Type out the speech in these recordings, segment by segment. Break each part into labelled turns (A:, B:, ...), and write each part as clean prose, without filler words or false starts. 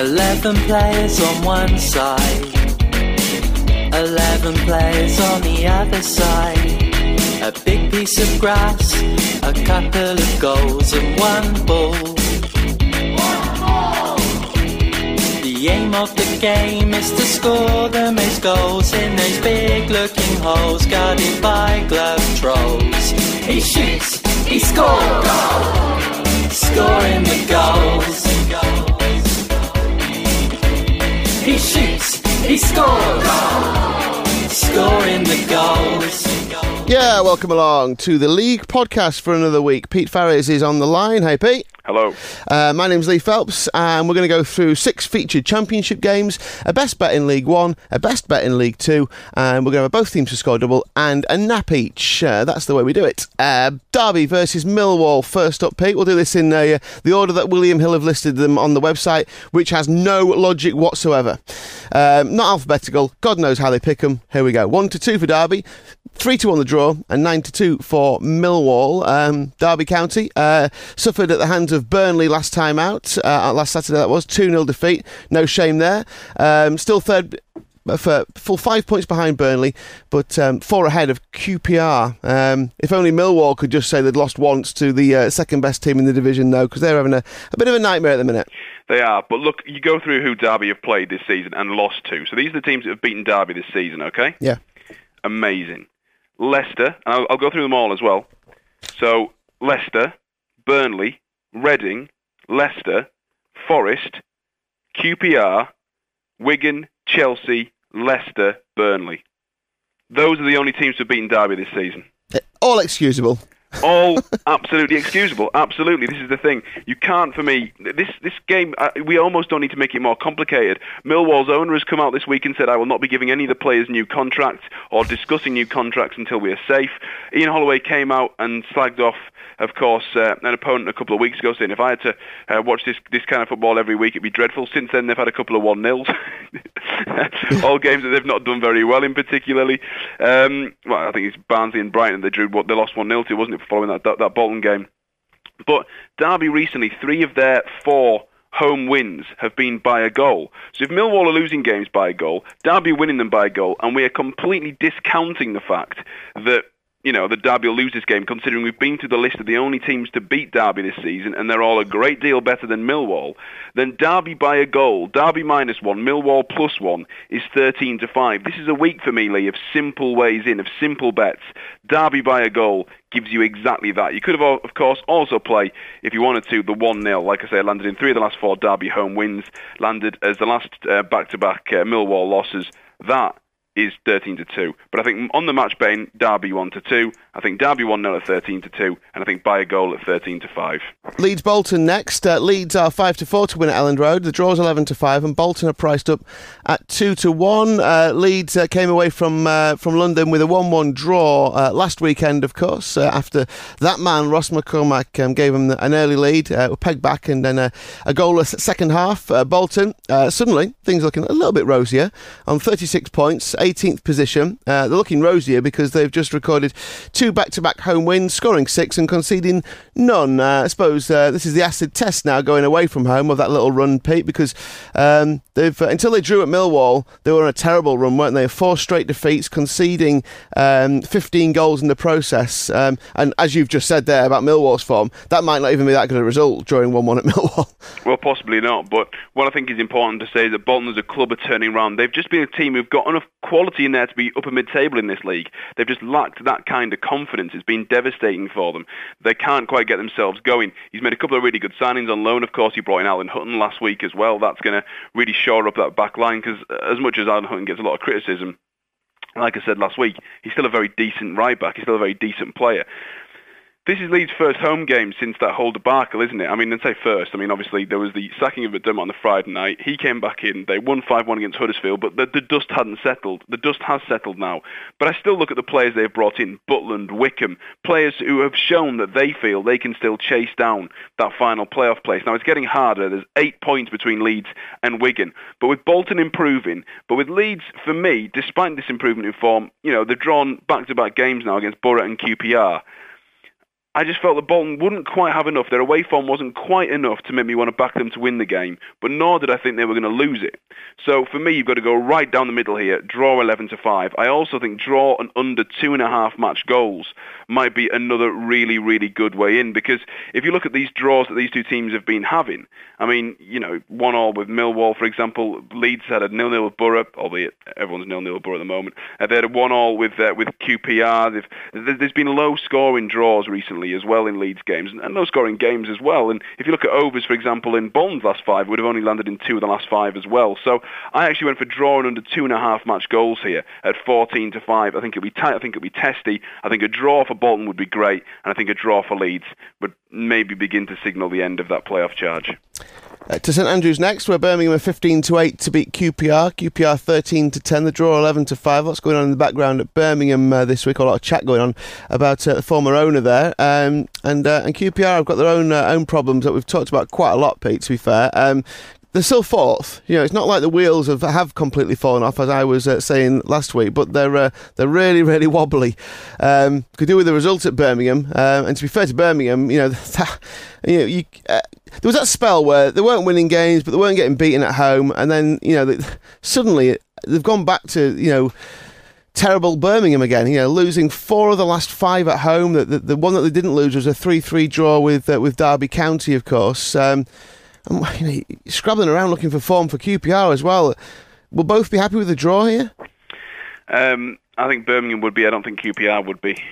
A: 11 players on one side, 11 players on the other side. A big piece of grass, a couple of goals and one ball. The aim of the game is to score the most goals in those big looking holes guarded by glove trolls. He shoots, he scores, scoring the goals. He shoots, he scores, scoring the goals.
B: Yeah, welcome along to the League podcast for another week. Pete Farris is on the line. Hey, Pete.
C: Hello.
B: My name's Lee Phelps, and we're going to go through 6 featured championship games, a best bet in League 1, a best bet in League 2, and we're going to have both teams to score double and a nap each. That's the way we do it. Derby versus Millwall. First up, Pete. We'll do this in the order that William Hill have listed them on the website, which has no logic whatsoever. Not alphabetical. God knows how they pick them. Here we go. 1-2 for Derby, 3-2 on the draw, and 9-2 for Millwall. Derby County suffered at the hands of Burnley last time out, last Saturday that was, 2-0 defeat, no shame there. Still third for full 5 points behind Burnley, but 4 ahead of QPR. If only Millwall could just say they'd lost once to the second best team in the division though, because they're having a bit of a nightmare at the minute.
C: They are, but look, you go through who Derby have played this season and lost to. So these are the teams that have beaten Derby this season, okay?
B: Yeah.
C: Amazing. Leicester, and I'll go through them all as well. So, Leicester, Burnley, Reading, Leicester, Forest, QPR, Wigan, Chelsea, Leicester, Burnley. Those are the only teams who have beaten Derby this season.
B: All excusable.
C: All absolutely excusable. Absolutely. This is the thing. You can't, for me, this game, we almost don't need to make it more complicated. Millwall's owner has come out this week and said, I will not be giving any of the players new contracts or discussing new contracts until we are safe. Ian Holloway came out and slagged off, of course, an opponent a couple of weeks ago, saying if I had to watch this kind of football every week, it'd be dreadful. Since then, they've had a couple of 1-0s. All games that they've not done very well in particularly. Well, I think it's Barnsley and Brighton they drew what they lost 1-0 to, wasn't it, following that Bolton game. But Derby recently, 3 of their 4 home wins have been by a goal. So if Millwall are losing games by a goal, Derby are winning them by a goal, and we are completely discounting the fact that that Derby will lose this game, considering we've been through the list of the only teams to beat Derby this season, and they're all a great deal better than Millwall. Then Derby by a goal, Derby -1, Millwall +1 is 13-5. This is a week for me, Lee, of simple ways in, of simple bets. Derby by a goal gives you exactly that. You could have, of course, also play, if you wanted to, the 1-0. Like I say, landed in 3 of the last 4 Derby home wins, landed as the last back-to-back Millwall losses. That is 13-2. But I think on the match betting, Derby 1-2. I think Derby 1-0 at 13-2, and I think by a goal at 13-5.
B: Leeds Bolton next. Leeds are 5-4 to win at Elland Road. The draw's 11-5, and Bolton are priced up at 2-1. Leeds came away from London with a 1-1 draw last weekend, of course. After that man Ross McCormack gave them an early lead, were pegged back, and then a goalless second half. Bolton suddenly things looking a little bit rosier on 36 points, 18th position. They're looking rosier because they've just recorded 2 back-to-back home wins, scoring 6 and conceding none. I suppose this is the acid test now, going away from home of that little run, Pete, because they've until they drew at Millwall, they were on a terrible run, weren't they? 4 straight defeats, conceding 15 goals in the process. And as you've just said there about Millwall's form, that might not even be that good a result, drawing 1-1 at Millwall.
C: Well, possibly not, but what I think is important to say is that Bolton as a club are turning around. They've just been a team who've got enough quality in there to be upper mid-table in this league. They've just lacked that kind of confidence. It's been devastating for them. They can't quite get themselves going. He's made a couple of really good signings on loan. Of course, he brought in Alan Hutton last week as well. That's going to really shore up that back line, because as much as Alan Hutton gets a lot of criticism, like I said last week, he's still a very decent right back. He's still a very decent player. This is Leeds' first home game since that whole debacle, isn't it? I mean, I'd say first. I mean, obviously, there was the sacking of McDermott on the Friday night. He came back in. They won 5-1 against Huddersfield, but the dust hadn't settled. The dust has settled now. But I still look at the players they've brought in, Butland, Wickham, players who have shown that they feel they can still chase down that final playoff place. Now, it's getting harder. There's 8 points between Leeds and Wigan. But with Bolton improving, but with Leeds, for me, despite this improvement in form, they've drawn back-to-back games now against Borough and QPR. I just felt that Bolton wouldn't quite have enough. Their away form wasn't quite enough to make me want to back them to win the game, but nor did I think they were going to lose it. So for me, you've got to go right down the middle here, draw 11-5. I also think draw and under 2.5 match goals might be another really, really good way in, because if you look at these draws that these two teams have been having, I mean, 1-1 with Millwall, for example. Leeds had a 0-0 with Borough, albeit everyone's 0-0 with Borough at the moment. They had a 1-1 with QPR. There's been low-scoring draws recently as well in Leeds games, and low-scoring games as well. And if you look at overs, for example, in Bolton's last 5, it would have only landed in 2 of the last 5 as well. So I actually went for drawing under 2.5 match goals here at 14-5. I think it'll be tight. I think it'll be testy. I think a draw for Bolton would be great, and I think a draw for Leeds would maybe begin to signal the end of that playoff charge.
B: To St Andrews next, where Birmingham are 15-8 to beat QPR. QPR 13-10, the draw 11-5. What's going on in the background at Birmingham this week? A lot of chat going on about the former owner there, and QPR have got their own problems that we've talked about quite a lot, Pete. To be fair, they're still fourth. It's not like the wheels have completely fallen off, as I was saying last week, but they're really, really wobbly. Could do with the result at Birmingham, and to be fair to Birmingham, there was that spell where they weren't winning games, but they weren't getting beaten at home, and then suddenly they've gone back to terrible Birmingham again. Losing 4 of the last 5 at home. The one that they didn't lose was a 3-3 draw with Derby County, of course. Scrabbling around looking for form for QPR as well. Will both be happy with the draw here?
C: I think Birmingham would be. I don't think QPR would be.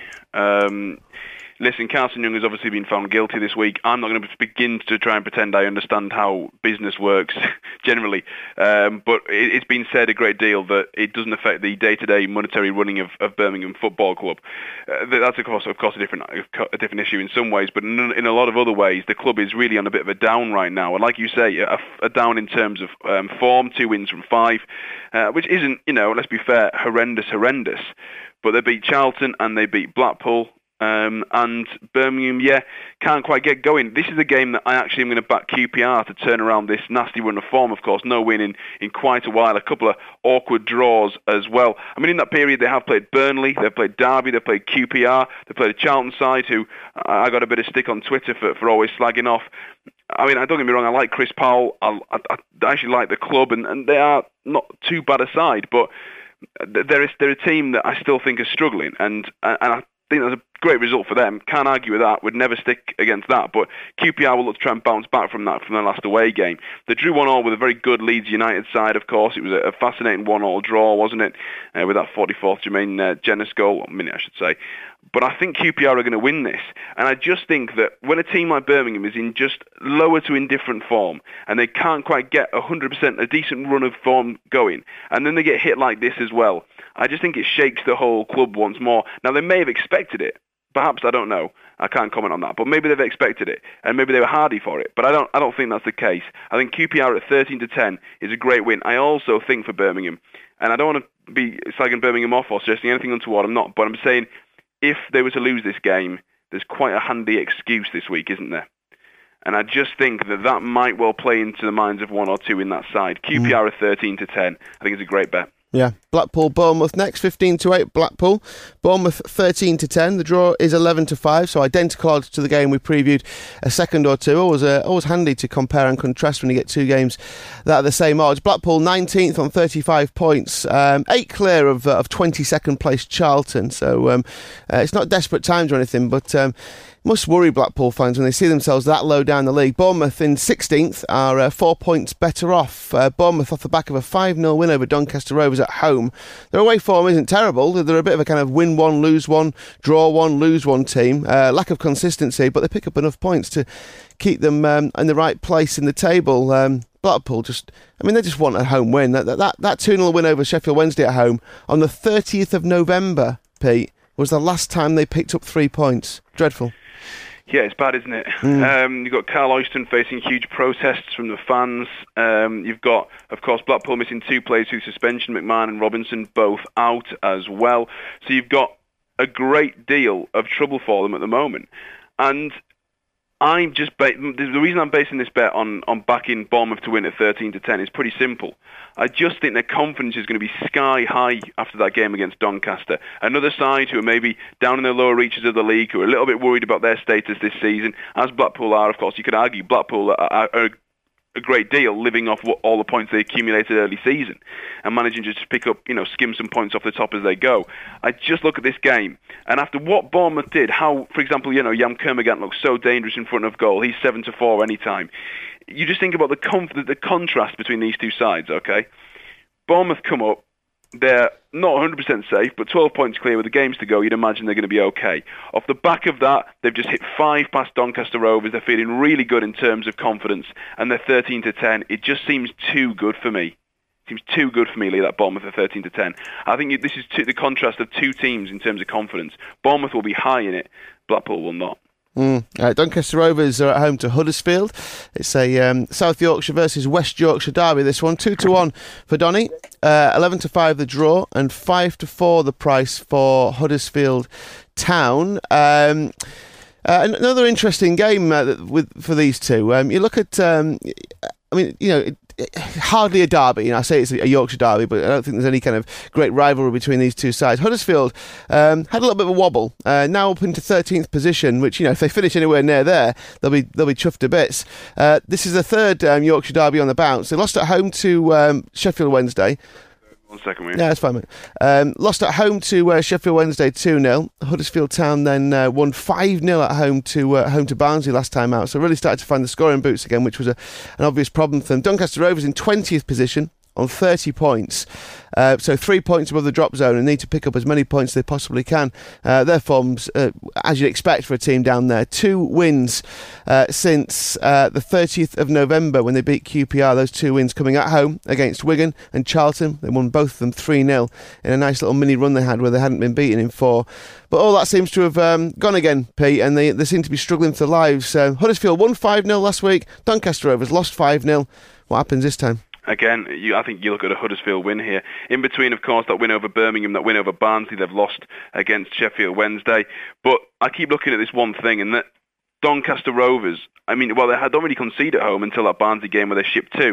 C: Listen, Carson Young has obviously been found guilty this week. I'm not going to begin to try and pretend I understand how business works generally, but it's been said a great deal that it doesn't affect the day-to-day monetary running of Birmingham Football Club. That's of course a different issue in some ways, but in a lot of other ways, the club is really on a bit of a down right now. And like you say, a down in terms of form, 2 wins from 5, which isn't, let's be fair, horrendous. But they beat Charlton and they beat Blackpool. And Birmingham, can't quite get going. This is a game that I actually am going to back QPR to turn around this nasty run of form, of course. No win in quite a while. A couple of awkward draws as well. I mean, in that period, they have played Burnley, they've played Derby, they've played QPR, they've played a Charlton side who I got a bit of stick on Twitter for always slagging off. I mean, don't get me wrong, I like Chris Powell. I actually like the club, and they are not too bad a side, but they're a team that I still think are struggling, and I think that's a great result for them. Can't argue with that. Would never stick against that. But QPR will look to try and bounce back from that from their last away game. They drew 1-1 with a very good Leeds United side, of course. It was a fascinating 1-1 draw, wasn't it? With that 44th Jermaine Jenas goal, a minute I should say. But I think QPR are going to win this. And I just think that when a team like Birmingham is in just lower to indifferent form, and they can't quite get 100%, a decent run of form going, and then they get hit like this as well, I just think it shakes the whole club once more. Now, they may have expected it. Perhaps, I don't know. I can't comment on that. But maybe they've expected it, and maybe they were hardy for it. But I don't think that's the case. I think QPR at 13-10 is a great win. I also think for Birmingham, and I don't want to be slagging Birmingham off or suggesting anything untoward, I'm not, but I'm saying if they were to lose this game, there's quite a handy excuse this week, isn't there? And I just think that might well play into the minds of one or two in that side. QPR at 13-10, I think it's a great bet.
B: Yeah, Blackpool, Bournemouth next, 15-8, Blackpool. Bournemouth 13-10. The draw is 11-5, so identical odds to the game we previewed a second or two. Always handy to compare and contrast when you get two games that are the same odds. Blackpool 19th on 35 points, 8 clear of 22nd place Charlton. So it's not desperate times or anything, but must worry Blackpool fans when they see themselves that low down the league. Bournemouth in 16th are 4 points better off. Bournemouth off the back of a 5-0 win over Doncaster Rovers at home. Their away form isn't terrible. They're a bit of a kind of win one, lose one, draw one, lose one team. Lack of consistency, but they pick up enough points to keep them in the right place in the table. Blackpool they just want a home win. That 2-0 win over Sheffield Wednesday at home on the 30th of November, Pete, was the last time they picked up 3 points. Dreadful.
C: Yeah, it's bad, isn't it? You've got Carl Oyston facing huge protests from the fans. You've got, of course, Blackpool missing 2 players through suspension, McMahon and Robinson both out as well. So you've got a great deal of trouble for them at the moment. And The reason I'm basing this bet on backing Bournemouth to win at 13-10 is pretty simple. I just think their confidence is going to be sky high after that game against Doncaster. Another side who are maybe down in the lower reaches of the league, who are a little bit worried about their status this season, as Blackpool are. Of course, you could argue Blackpool are a great deal, living off all the points they accumulated early season and managing to just pick up, skim some points off the top as they go. I just look at this game, and after what Bournemouth did, how, for example, Jan Kermorgant looks so dangerous in front of goal. He's 7-4 anytime. You just think about the contrast between these two sides, okay? Bournemouth come up, they're not 100% safe, but 12 points clear with the games to go. You'd imagine they're going to be okay. Off the back of that, they've just hit 5 past Doncaster Rovers. They're feeling really good in terms of confidence, and they're 13-10. It just seems too good for me. Seems too good for me, Lee, that Bournemouth are 13-10. I think this is the contrast of two teams in terms of confidence. Bournemouth will be high in it. Blackpool will not.
B: Doncaster Rovers are at home to Huddersfield. It's a South Yorkshire versus West Yorkshire derby, this one. 2-1 for Donny, 11-5 the draw, and 5-4 the price for Huddersfield Town. Another interesting game for these two. You look at, hardly a derby. I say it's a Yorkshire derby, but I don't think there's any kind of great rivalry between these two sides. Huddersfield had a little bit of a wobble. Now up into 13th position, which, if they finish anywhere near there, they'll be chuffed to bits. This is the third Yorkshire derby on the bounce. They lost at home to Sheffield Wednesday.
C: 1 second, mate.
B: Yeah, that's fine, mate. Lost at home to Sheffield Wednesday 2-0. Huddersfield Town then won 5-0 at home to Barnsley last time out. So really started to find the scoring boots again, which was an obvious problem for them. Doncaster Rovers in 20th position on 30 points. So 3 points above the drop zone and need to pick up as many points as they possibly can. Their forms, as you'd expect for a team down there, 2 wins since the 30th of November when they beat QPR. Those 2 wins coming at home against Wigan and Charlton. They won both of them 3-0 in a nice little mini run they had where they hadn't been beaten in 4. But all that seems to have gone again, Pete, and they seem to be struggling for their lives. Huddersfield won 5-0 last week. Doncaster Rovers lost 5-0. What happens this time?
C: Again, I think you look at a Huddersfield win here. In between, of course, that win over Birmingham, that win over Barnsley, they've lost against Sheffield Wednesday. But I keep looking at this one thing, and that Doncaster Rovers, they had already conceded at home until that Barnsley game where they shipped 2.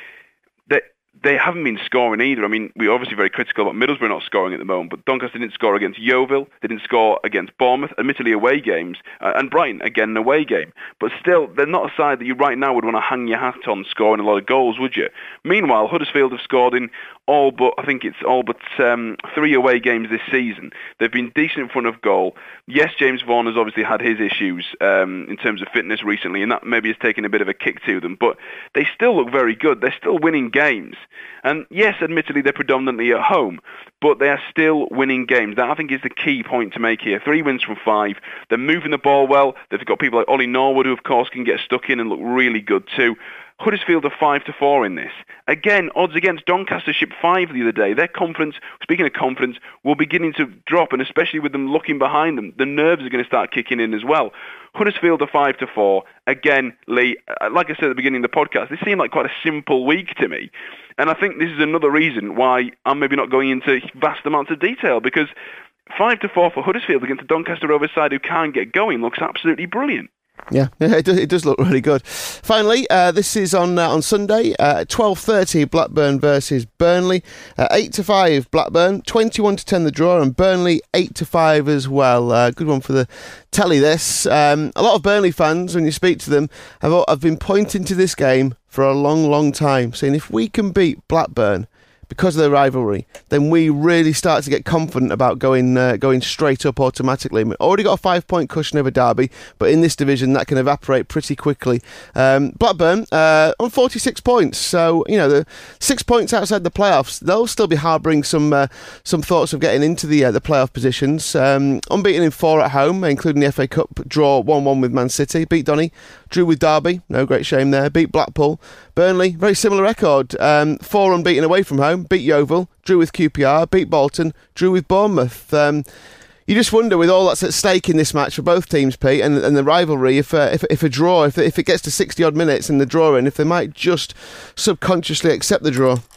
C: They haven't been scoring either. We're obviously very critical about Middlesbrough not scoring at the moment, but Doncaster didn't score against Yeovil, they didn't score against Bournemouth, admittedly away games, and Brighton, again, an away game. But still, they're not a side that you right now would want to hang your hat on scoring a lot of goals, would you? Meanwhile, Huddersfield have scored in all but 3 away games this season. They've been decent in front of goal. Yes, James Vaughan has obviously had his issues in terms of fitness recently, and that maybe has taken a bit of a kick to them, but they still look very good. They're still winning games. And yes, admittedly, they're predominantly at home, but they are still winning games. That, I think, is the key point to make here. 3 wins from 5. They're moving the ball well. They've got people like Ollie Norwood, who, of course, can get stuck in and look really good too. Huddersfield are 5-4 in this. Again, odds against Doncaster shipped 5 the other day. Their confidence, speaking of confidence, will beginning to drop, and especially with them looking behind them, the nerves are going to start kicking in as well. Huddersfield are 5-4. Again, Lee, like I said at the beginning of the podcast, this seemed like quite a simple week to me. And I think this is another reason why I'm maybe not going into vast amounts of detail, because 5-4 for Huddersfield against the Doncaster Rovers side who can't get going looks absolutely brilliant.
B: Yeah, it does look really good. Finally, this is on Sunday, 12:30, Blackburn versus Burnley. 8-5 Blackburn, 21-10 the draw, and Burnley 8-5 as well. Good one for the telly, this. A lot of Burnley fans, when you speak to them, have been pointing to this game for a long, long time, saying if we can beat Blackburn because of the rivalry, then we really start to get confident about going straight up automatically. We've already got a 5-point cushion over Derby, but in this division that can evaporate pretty quickly. Blackburn on 46 points, so the 6 points outside the playoffs. They'll still be harbouring some thoughts of getting into the playoff positions. Unbeaten in 4 at home, including the FA Cup draw 1-1 with Man City. Beat Donny, drew with Derby, no great shame there. Beat Blackpool. Burnley, very similar record. 4 unbeaten away from home. Beat Yeovil, drew with QPR, beat Bolton, drew with Bournemouth. You just wonder, with all that's at stake in this match for both teams, Pete, and the rivalry, if a draw, if it gets to 60 odd minutes and the draw in, if they might just subconsciously accept the draw.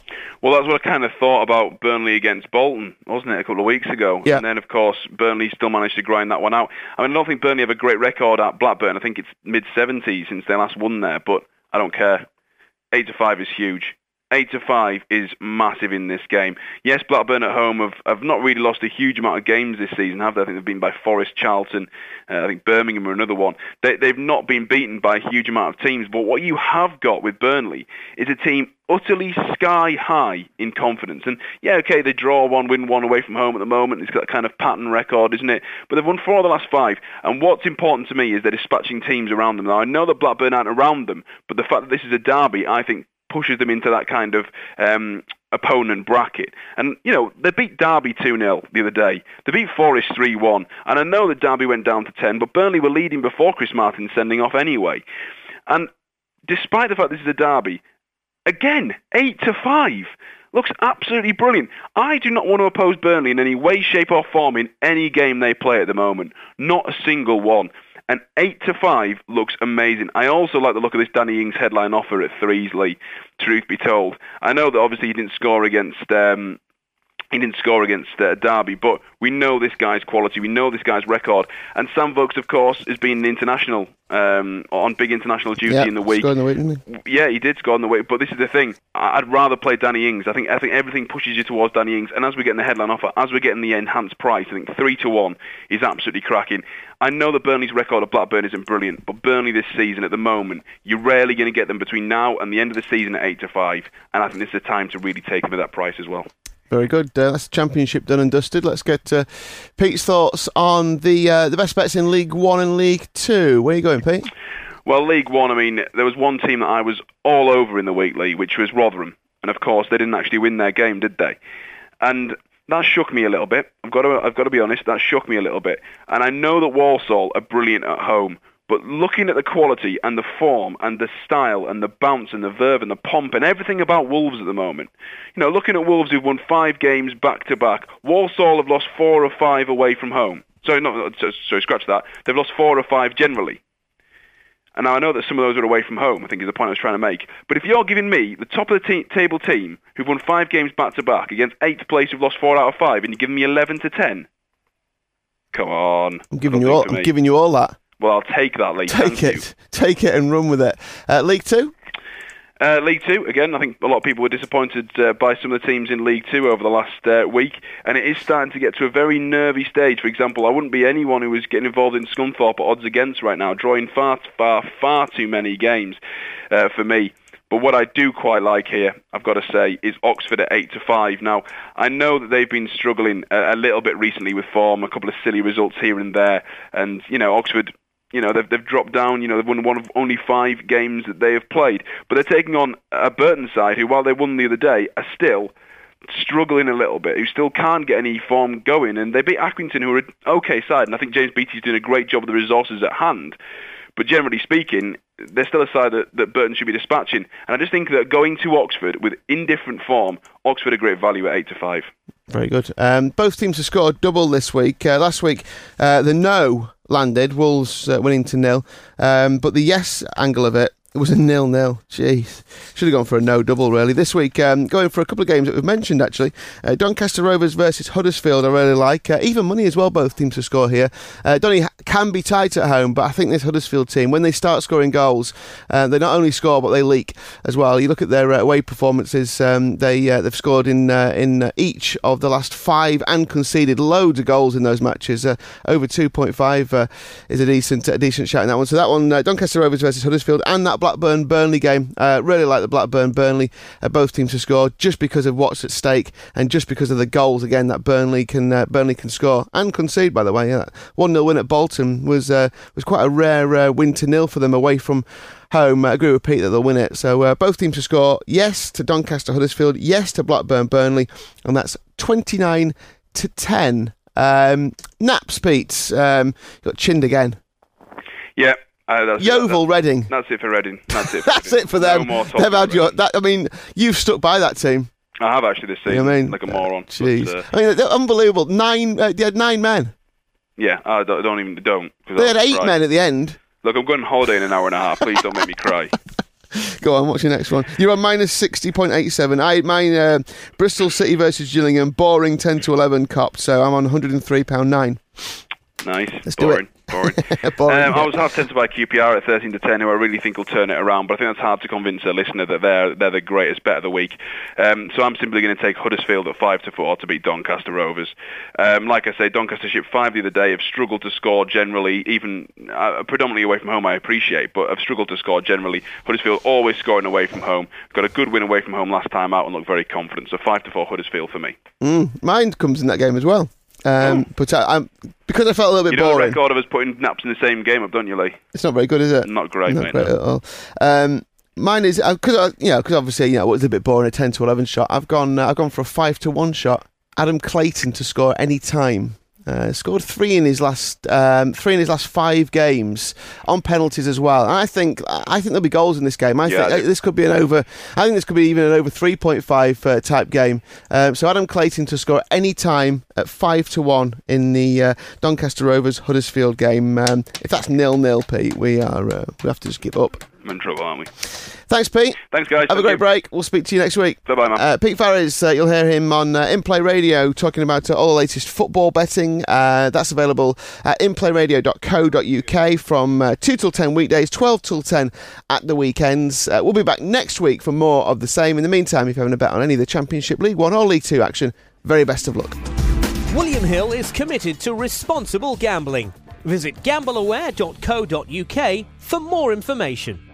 C: Well, that's what I kind of thought about Burnley against Bolton, wasn't it, a couple of weeks ago?
B: Yeah.
C: And then, of course, Burnley still managed to grind that one out. I mean, I don't think Burnley have a great record at Blackburn. I think it's mid-70s since they last won there, but I don't care. 8-5 is huge. 8-5 is massive in this game. Yes, Blackburn at home have not really lost a huge amount of games this season, have they? I think they've been by Forest, Charlton, I think Birmingham are another one. They've not been beaten by a huge amount of teams, but what you have got with Burnley is a team utterly sky high in confidence. And yeah, okay, they draw one, win one away from home at the moment. It's got that kind of pattern record, isn't it? But they've won 4 of the last 5. And what's important to me is they're dispatching teams around them. Now, I know that Blackburn aren't around them, but the fact that this is a derby, I think, pushes them into that kind of opponent bracket. And, you know, they beat Derby 2-0 the other day. They beat Forest 3-1. And I know that Derby went down to 10, but Burnley were leading before Chris Martin sending off anyway. And despite the fact this is a derby, again, 8-5 looks absolutely brilliant. I do not want to oppose Burnley in any way, shape or form in any game they play at the moment. Not a single one. And 8-5 looks amazing. I also like the look of this Danny Ings headline offer at Threesley, truth be told. I know that obviously he didn't score against Derby, but we know this guy's quality, we know this guy's record. And Sam Vokes, of course, has been international, on big international duty in the week.
B: Scored in the week, didn't he?
C: Yeah, he did score in the week, but this is the thing. I'd rather play Danny Ings. I think everything pushes you towards Danny Ings, and as we're getting the headline offer, as we're getting the enhanced price, I think 3-1 is absolutely cracking. I know that Burnley's record of Blackburn isn't brilliant, but Burnley this season at the moment, you're rarely going to get them between now and the end of the season at 8-5, and I think this is the time to really take them at that price as well.
B: Very good. That's the Championship done and dusted. Let's get Pete's thoughts on the best bets in League 1 and League 2. Where are you going, Pete?
C: Well, League 1, I mean, there was one team that I was all over in the weekly, which was Rotherham. And, of course, they didn't actually win their game, did they? And that shook me a little bit. I've got to be honest, that shook me a little bit. And I know that Walsall are brilliant at home, but looking at the quality and the form and the style and the bounce and the verve and the pomp and everything about Wolves at the moment, you know, looking at Wolves who've won 5 games back-to-back, Walsall have lost 4 or 5 away from home. Sorry, scratch that. They've lost 4 or 5 generally. And now I know that some of those are away from home, I think is the point I was trying to make. But if you're giving me the top of the table team who've won 5 games back-to-back against 8th place who've lost 4 out of 5, and you're giving me 11-10, come on.
B: I'm giving you all that.
C: Well, I'll take that, Lee.
B: Take it and run with it. League 2?
C: League 2, again, I think a lot of people were disappointed by some of the teams in League 2 over the last week, and it is starting to get to a very nervy stage. For example, I wouldn't be anyone who was getting involved in Scunthorpe at odds against right now, drawing far too many games for me. But what I do quite like here, I've got to say, is Oxford at 8-5. Now, I know that they've been struggling a little bit recently with form, a couple of silly results here and there, and, you know, Oxford, you know, they've dropped down. You know, they've won one of only 5 games that they have played. But they're taking on a Burton side who, while they won the other day, are still struggling a little bit, who still can't get any form going. And they beat Accrington, who are an okay side. And I think James Beattie's doing a great job of the resources at hand. But generally speaking, they're still a side that Burton should be dispatching. And I just think that going to Oxford with indifferent form, Oxford are great value at 8-5.
B: Very good. Both teams have scored double this week. Last week, the no landed, Wolves winning to 0. But the yes angle of it was a 0-0. Jeez. Should have gone for a no double, really. This week, going for a couple of games that we've mentioned, actually. Doncaster Rovers versus Huddersfield, I really like. Even money as well, both teams to score here. Donny can be tight at home, but I think this Huddersfield team, when they start scoring goals, they not only score, but they leak as well. You look at their away performances, they've scored in each of the last 5 and conceded loads of goals in those matches. Over 2.5 is a decent shout in that one. So that one, Doncaster Rovers versus Huddersfield, and that Blackburn-Burnley game. Really like the Blackburn-Burnley, both teams to score, just because of what's at stake and just because of the goals, again, that Burnley can score and concede, by the way. Yeah, 1-0 win at Bolton was quite a rare win to 0 for them away from home. I agree with Pete that they'll win it. So both teams to score, yes to Doncaster Huddersfield, yes to Blackburn-Burnley, and that's 29-10. Naps, Pete. Got chinned again.
C: Yeah.
B: Yeovil, Reading.
C: That's it for Reading. That's
B: it for them.
C: No more
B: They've had I mean, you've stuck by that team.
C: I have actually this season.
B: You know what I mean?
C: Like a moron.
B: Jeez. I mean, they're unbelievable. They had 9 men.
C: Yeah, I don't.
B: They had 8 men at the end.
C: Look, I'm going on holiday in an hour and a half. Please don't make me cry.
B: Go on, what's your next one? You're on minus 60.87. Mine, Bristol City versus Gillingham, boring 10-11 cop, so I'm on £103.9.
C: Nice.
B: Let's
C: boring.
B: do it.
C: Boring. I was half tempted by QPR at 13-10, who I really think will turn it around, but I think that's hard to convince a listener that they're the greatest bet of the week. So I'm simply going to take Huddersfield at 5-4 to beat Doncaster Rovers. Like I say, Doncaster shipped 5 the other day, have struggled to score generally, even predominantly away from home I appreciate, but have struggled to score generally. Huddersfield always scoring away from home. Got a good win away from home last time out and look very confident. So 5-4 Huddersfield for me.
B: Mine comes in that game as well. But I'm because I felt a little bit boring.
C: You know the record of us putting naps in the same game up, don't you, Lee?
B: It's not very good, is it?
C: Not great,
B: not
C: mate.
B: Great at all. Mine is because obviously it was a bit boring. A 10-11 shot. I've gone for a 5-1 shot. Adam Clayton to score any time. Scored 3 in his last 5 games on penalties as well. And I think there'll be goals in this game. I think this could be even an over 3.5 type game. So Adam Clayton to score any time at 5-1 in the Doncaster Rovers Huddersfield game. If that's 0-0, Pete, we have to just give up.
C: I'm in trouble, aren't we?
B: Thanks, Pete.
C: Thanks, guys.
B: Have a great break. We'll speak to you next week.
C: Bye-bye, man.
B: Pete Farris, you'll hear him on In-Play Radio talking about all the latest football betting. That's available at inplayradio.co.uk from 2 till 10 weekdays, 12 till 10 at the weekends. We'll be back next week for more of the same. In the meantime, if you're having a bet on any of the Championship, League 1 or League 2 action, very best of luck.
D: William Hill is committed to responsible gambling. Visit gambleaware.co.uk for more information.